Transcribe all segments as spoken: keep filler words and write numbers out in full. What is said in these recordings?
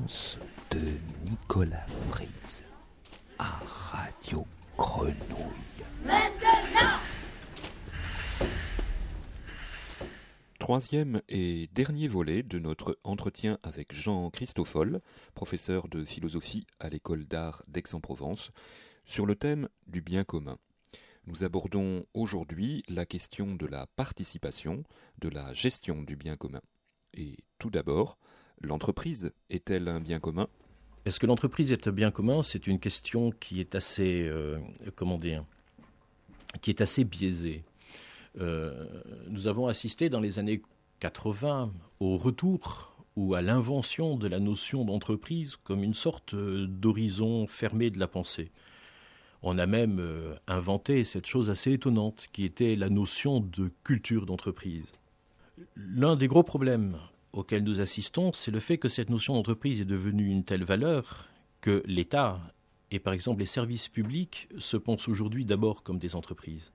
Silence de Nicolas Frise à Radio Grenouille. Maintenant! Troisième et dernier volet de notre entretien avec Jean Christoffol, professeur de philosophie à l'école d'art d'Aix-en-Provence, sur le thème du bien commun. Nous abordons aujourd'hui la question de la participation, de la gestion du bien commun. Et tout d'abord, l'entreprise est-elle un bien commun ? Est-ce que l'entreprise est un bien commun ? C'est une question qui est assez, euh, comment dire, qui est assez biaisée. Euh, nous avons assisté dans les années quatre-vingts au retour ou à l'invention de la notion d'entreprise comme une sorte d'horizon fermé de la pensée. On a même euh, inventé cette chose assez étonnante qui était la notion de culture d'entreprise. L'un des gros problèmes auxquels nous assistons, c'est le fait que cette notion d'entreprise est devenue une telle valeur que l'État et par exemple les services publics se pensent aujourd'hui d'abord comme des entreprises.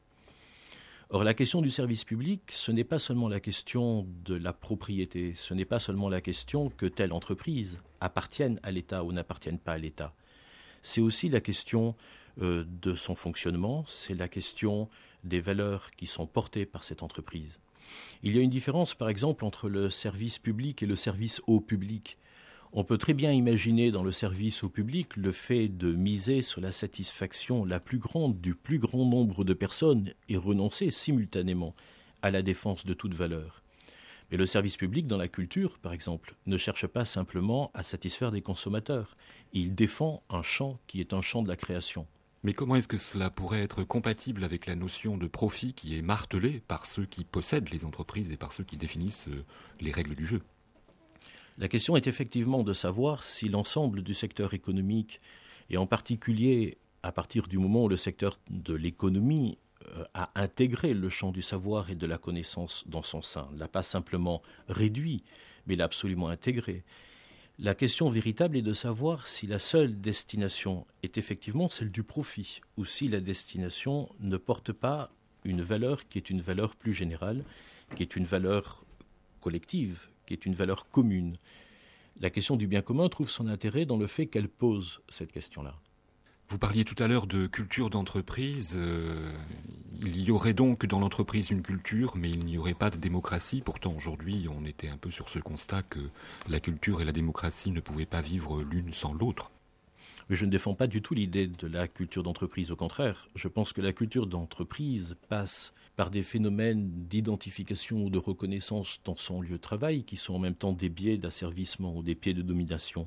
Or, la question du service public, ce n'est pas seulement la question de la propriété, ce n'est pas seulement la question que telle entreprise appartienne à l'État ou n'appartienne pas à l'État. C'est aussi la question euh, de son fonctionnement, c'est la question des valeurs qui sont portées par cette entreprise. Il y a une différence, par exemple, entre le service public et le service au public. On peut très bien imaginer dans le service au public le fait de miser sur la satisfaction la plus grande du plus grand nombre de personnes et renoncer simultanément à la défense de toute valeur. Mais le service public dans la culture, par exemple, ne cherche pas simplement à satisfaire des consommateurs. Il défend un champ qui est un champ de la création. Mais comment est-ce que cela pourrait être compatible avec la notion de profit qui est martelée par ceux qui possèdent les entreprises et par ceux qui définissent les règles du jeu ? La question est effectivement de savoir si l'ensemble du secteur économique, et en particulier à partir du moment où le secteur de l'économie euh, a intégré le champ du savoir et de la connaissance dans son sein, ne l'a pas simplement réduit, mais l'a absolument intégré. La question véritable est de savoir si la seule destination est effectivement celle du profit, ou si la destination ne porte pas une valeur qui est une valeur plus générale, qui est une valeur collective, qui est une valeur commune. La question du bien commun trouve son intérêt dans le fait qu'elle pose cette question-là. Vous parliez tout à l'heure de culture d'entreprise. Euh, il y aurait donc dans l'entreprise une culture, mais il n'y aurait pas de démocratie. Pourtant, aujourd'hui, on était un peu sur ce constat que la culture et la démocratie ne pouvaient pas vivre l'une sans l'autre. Mais je ne défends pas du tout l'idée de la culture d'entreprise. Au contraire, je pense que la culture d'entreprise passe par des phénomènes d'identification ou de reconnaissance dans son lieu de travail qui sont en même temps des biais d'asservissement ou des biais de domination.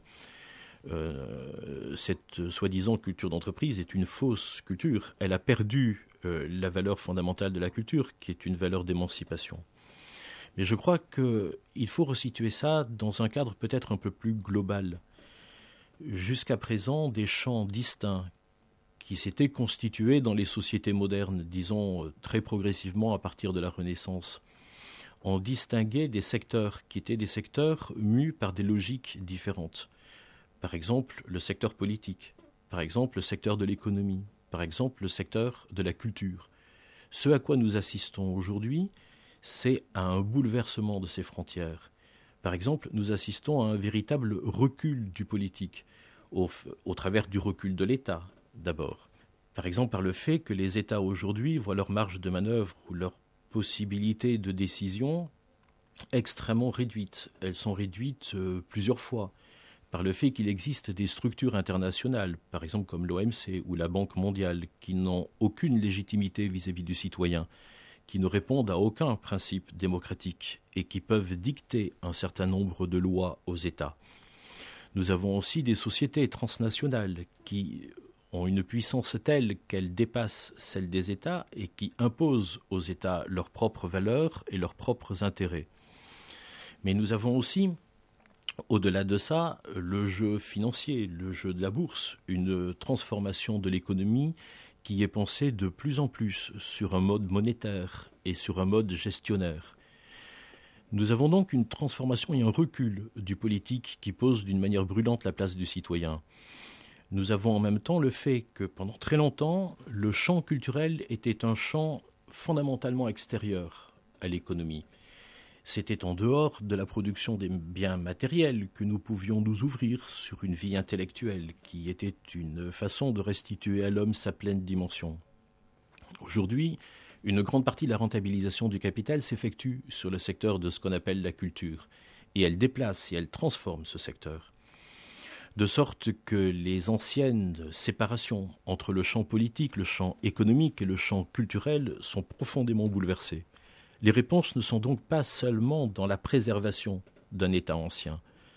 Euh, cette soi-disant culture d'entreprise est une fausse culture. Elle a perdu euh, la valeur fondamentale de la culture, qui est une valeur d'émancipation. Mais je crois qu'il faut resituer ça dans un cadre peut-être un peu plus global. Jusqu'à présent, des champs distincts qui s'étaient constitués dans les sociétés modernes, disons très progressivement à partir de la Renaissance, ont distingué des secteurs qui étaient des secteurs mus par des logiques différentes. Par exemple, le secteur politique, par exemple, le secteur de l'économie, par exemple, le secteur de la culture. Ce à quoi nous assistons aujourd'hui, c'est à un bouleversement de ces frontières. Par exemple, nous assistons à un véritable recul du politique, au, au travers du recul de l'État, d'abord. Par exemple, par le fait que les États aujourd'hui voient leur marge de manœuvre ou leur possibilité de décision extrêmement réduites. Elles sont réduites euh, plusieurs fois. Par le fait qu'il existe des structures internationales, par exemple comme l'O M C ou la Banque mondiale, qui n'ont aucune légitimité vis-à-vis du citoyen, qui ne répondent à aucun principe démocratique et qui peuvent dicter un certain nombre de lois aux États. Nous avons aussi des sociétés transnationales qui ont une puissance telle qu'elle dépasse celle des États et qui imposent aux États leurs propres valeurs et leurs propres intérêts. Mais nous avons aussi, au-delà de ça, le jeu financier, le jeu de la bourse, une transformation de l'économie qui est pensée de plus en plus sur un mode monétaire et sur un mode gestionnaire. Nous avons donc une transformation et un recul du politique qui pose d'une manière brûlante la place du citoyen. Nous avons en même temps le fait que pendant très longtemps, le champ culturel était un champ fondamentalement extérieur à l'économie. C'était en dehors de la production des biens matériels que nous pouvions nous ouvrir sur une vie intellectuelle qui était une façon de restituer à l'homme sa pleine dimension. Aujourd'hui, une grande partie de la rentabilisation du capital s'effectue sur le secteur de ce qu'on appelle la culture, et elle déplace et elle transforme ce secteur. De sorte que les anciennes séparations entre le champ politique, le champ économique et le champ culturel sont profondément bouleversées. Les réponses ne sont donc pas seulement dans la préservation d'un État ancien.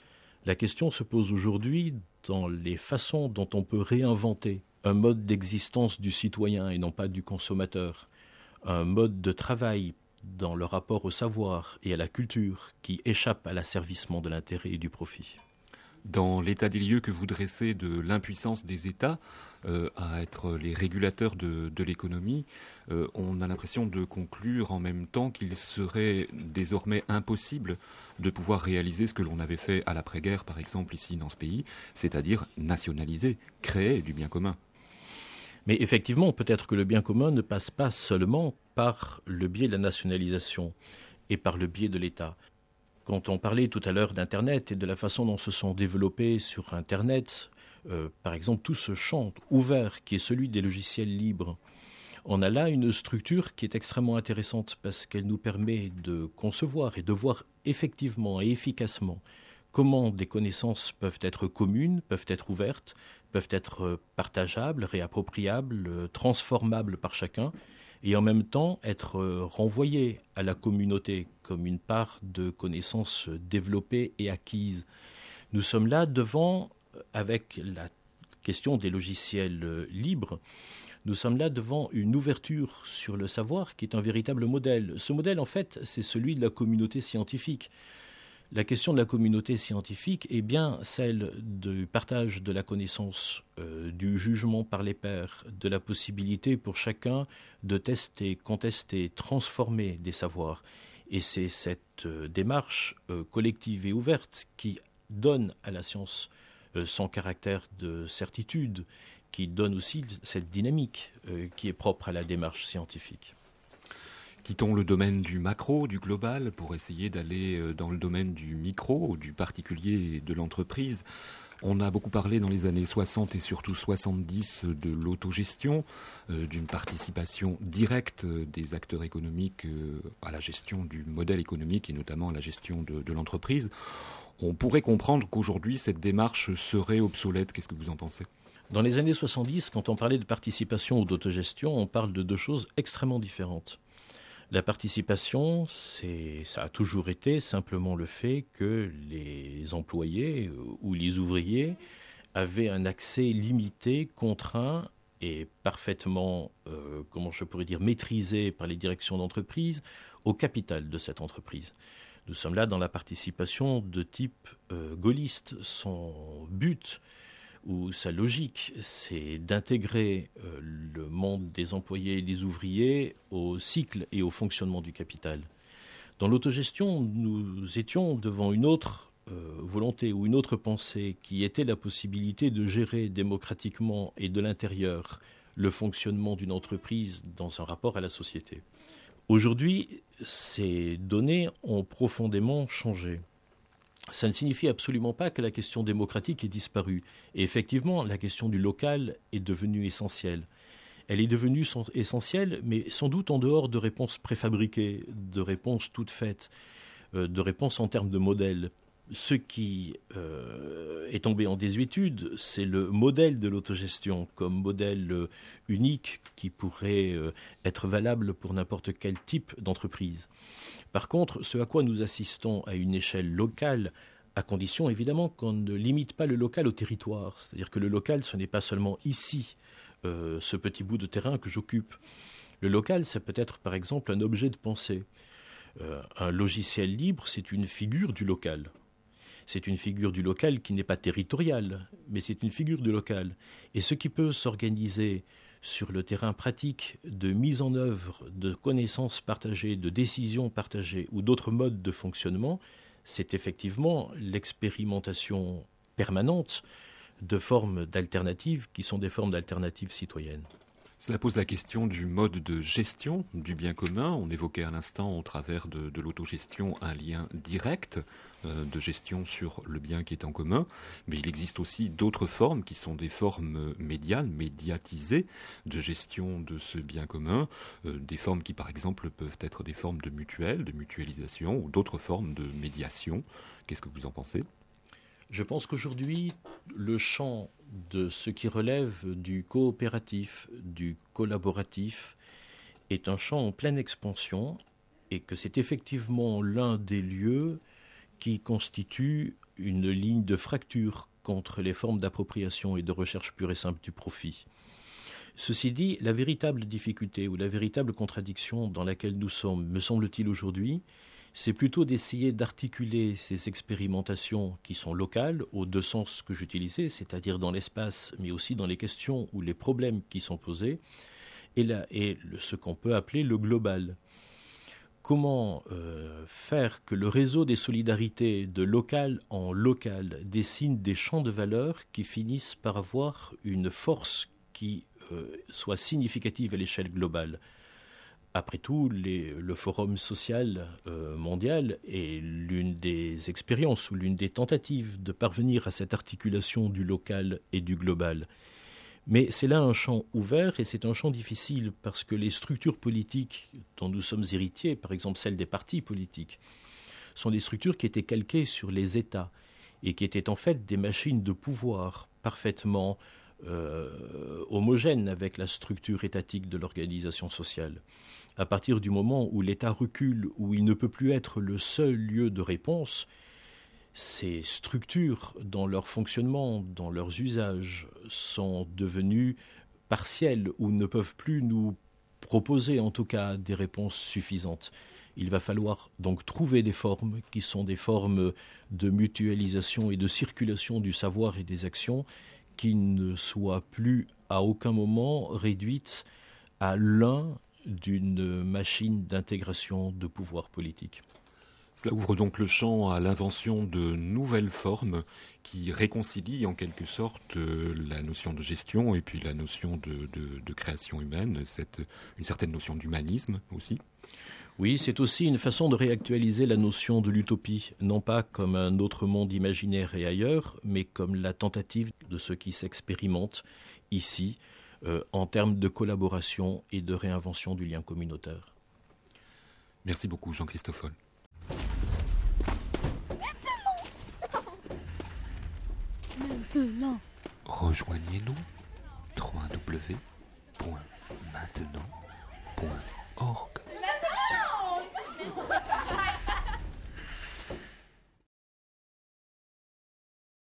La question se pose aujourd'hui dans les façons dont on peut réinventer un mode d'existence du citoyen et non pas du consommateur, un mode de travail dans le rapport au savoir et à la culture qui échappe à l'asservissement de l'intérêt et du profit. Dans l'état des lieux que vous dressez de l'impuissance des États euh, à être les régulateurs de, de l'économie, euh, on a l'impression de conclure en même temps qu'il serait désormais impossible de pouvoir réaliser ce que l'on avait fait à l'après-guerre, par exemple ici dans ce pays, c'est-à-dire nationaliser, créer du bien commun. Mais effectivement, peut-être que le bien commun ne passe pas seulement par le biais de la nationalisation et par le biais de l'État. Quand on parlait tout à l'heure d'Internet et de la façon dont se sont développés sur Internet, euh, par exemple, tout ce champ ouvert qui est celui des logiciels libres, on a là une structure qui est extrêmement intéressante parce qu'elle nous permet de concevoir et de voir effectivement et efficacement comment des connaissances peuvent être communes, peuvent être ouvertes, peuvent être partageables, réappropriables, transformables par chacun, et en même temps être renvoyées à la communauté comme une part de connaissances développées et acquises. Nous sommes là devant, avec la question des logiciels libres, nous sommes là devant une ouverture sur le savoir qui est un véritable modèle. Ce modèle, en fait, c'est celui de la communauté scientifique. La question de la communauté scientifique est bien celle du partage de la connaissance, euh, du jugement par les pairs, de la possibilité pour chacun de tester, contester, transformer des savoirs. Et c'est cette euh, démarche euh, collective et ouverte qui donne à la science euh, son caractère de certitude, qui donne aussi cette dynamique euh, qui est propre à la démarche scientifique. Quittons le domaine du macro, du global, pour essayer d'aller dans le domaine du micro, du particulier et de l'entreprise. On a beaucoup parlé dans les années soixante et surtout soixante-dix de l'autogestion, euh, d'une participation directe des acteurs économiques euh, à la gestion du modèle économique et notamment à la gestion de, de l'entreprise. On pourrait comprendre qu'aujourd'hui, cette démarche serait obsolète. Qu'est-ce que vous en pensez ? Dans les années soixante-dix, quand on parlait de participation ou d'autogestion, on parle de deux choses extrêmement différentes. La participation, c'est, ça a toujours été simplement le fait que les employés ou les ouvriers avaient un accès limité, contraint et parfaitement, euh, comment je pourrais dire, maîtrisé par les directions d'entreprise au capital de cette entreprise. Nous sommes là dans la participation de type euh, gaulliste. Son but ou sa logique, c'est d'intégrer euh, le monde des employés et des ouvriers au cycle et au fonctionnement du capital. Dans l'autogestion, nous étions devant une autre euh, volonté ou une autre pensée qui était la possibilité de gérer démocratiquement et de l'intérieur le fonctionnement d'une entreprise dans un rapport à la société. Aujourd'hui, ces données ont profondément changé. Ça ne signifie absolument pas que la question démocratique est disparue. Et effectivement, la question du local est devenue essentielle. Elle est devenue essentielle, mais sans doute en dehors de réponses préfabriquées, de réponses toutes faites, euh, de réponses en termes de modèles. Ce qui euh, est tombé en désuétude, c'est le modèle de l'autogestion comme modèle euh, unique qui pourrait euh, être valable pour n'importe quel type d'entreprise. Par contre, ce à quoi nous assistons à une échelle locale, à condition évidemment qu'on ne limite pas le local au territoire. C'est-à-dire que le local, ce n'est pas seulement ici, euh, ce petit bout de terrain que j'occupe. Le local, ça peut être par exemple un objet de pensée. Euh, un logiciel libre, c'est une figure du local. C'est une figure du local qui n'est pas territoriale, mais c'est une figure du local. Et ce qui peut s'organiser sur le terrain pratique de mise en œuvre de connaissances partagées, de décisions partagées ou d'autres modes de fonctionnement, c'est effectivement l'expérimentation permanente de formes d'alternatives qui sont des formes d'alternatives citoyennes. Cela pose la question du mode de gestion du bien commun. On évoquait à l'instant, au travers de, de l'autogestion, un lien direct euh, de gestion sur le bien qui est en commun. Mais il existe aussi d'autres formes qui sont des formes médiales, médiatisées de gestion de ce bien commun. Euh, des formes qui, par exemple, peuvent être des formes de mutuelle, de mutualisation ou d'autres formes de médiation. Qu'est-ce que vous en pensez ? Je pense qu'aujourd'hui, le champ de ce qui relève du coopératif, du collaboratif, est un champ en pleine expansion et que c'est effectivement l'un des lieux qui constitue une ligne de fracture contre les formes d'appropriation et de recherche pure et simple du profit. Ceci dit, la véritable difficulté ou la véritable contradiction dans laquelle nous sommes, me semble-t-il aujourd'hui, c'est plutôt d'essayer d'articuler ces expérimentations qui sont locales, aux deux sens que j'utilisais, c'est-à-dire dans l'espace, mais aussi dans les questions ou les problèmes qui sont posés, et, là, et le, ce qu'on peut appeler le global. Comment euh, faire que le réseau des solidarités de local en local dessine des champs de valeurs qui finissent par avoir une force qui euh, soit significative à l'échelle globale. Après tout, les, le Forum social euh, mondial est l'une des expériences ou l'une des tentatives de parvenir à cette articulation du local et du global. Mais c'est là un champ ouvert et c'est un champ difficile parce que les structures politiques dont nous sommes héritiers, par exemple celles des partis politiques, sont des structures qui étaient calquées sur les États et qui étaient en fait des machines de pouvoir parfaitement euh, homogènes avec la structure étatique de l'organisation sociale. À partir du moment où l'État recule, où il ne peut plus être le seul lieu de réponse, ces structures, dans leur fonctionnement, dans leurs usages, sont devenues partielles ou ne peuvent plus nous proposer en tout cas des réponses suffisantes. Il va falloir donc trouver des formes qui sont des formes de mutualisation et de circulation du savoir et des actions qui ne soient plus à aucun moment réduites à l'un d'une machine d'intégration de pouvoir politique. Cela ouvre donc le champ à l'invention de nouvelles formes qui réconcilient en quelque sorte la notion de gestion et puis la notion de, de, de création humaine, cette, une certaine notion d'humanisme aussi. Oui, c'est aussi une façon de réactualiser la notion de l'utopie, non pas comme un autre monde imaginaire et ailleurs, mais comme la tentative de ce qui s'expérimente ici, Euh, en termes de collaboration et de réinvention du lien communautaire. Merci beaucoup Jean-Christophe Foll. Maintenant. Rejoignez-nous w w w point maintenant point org.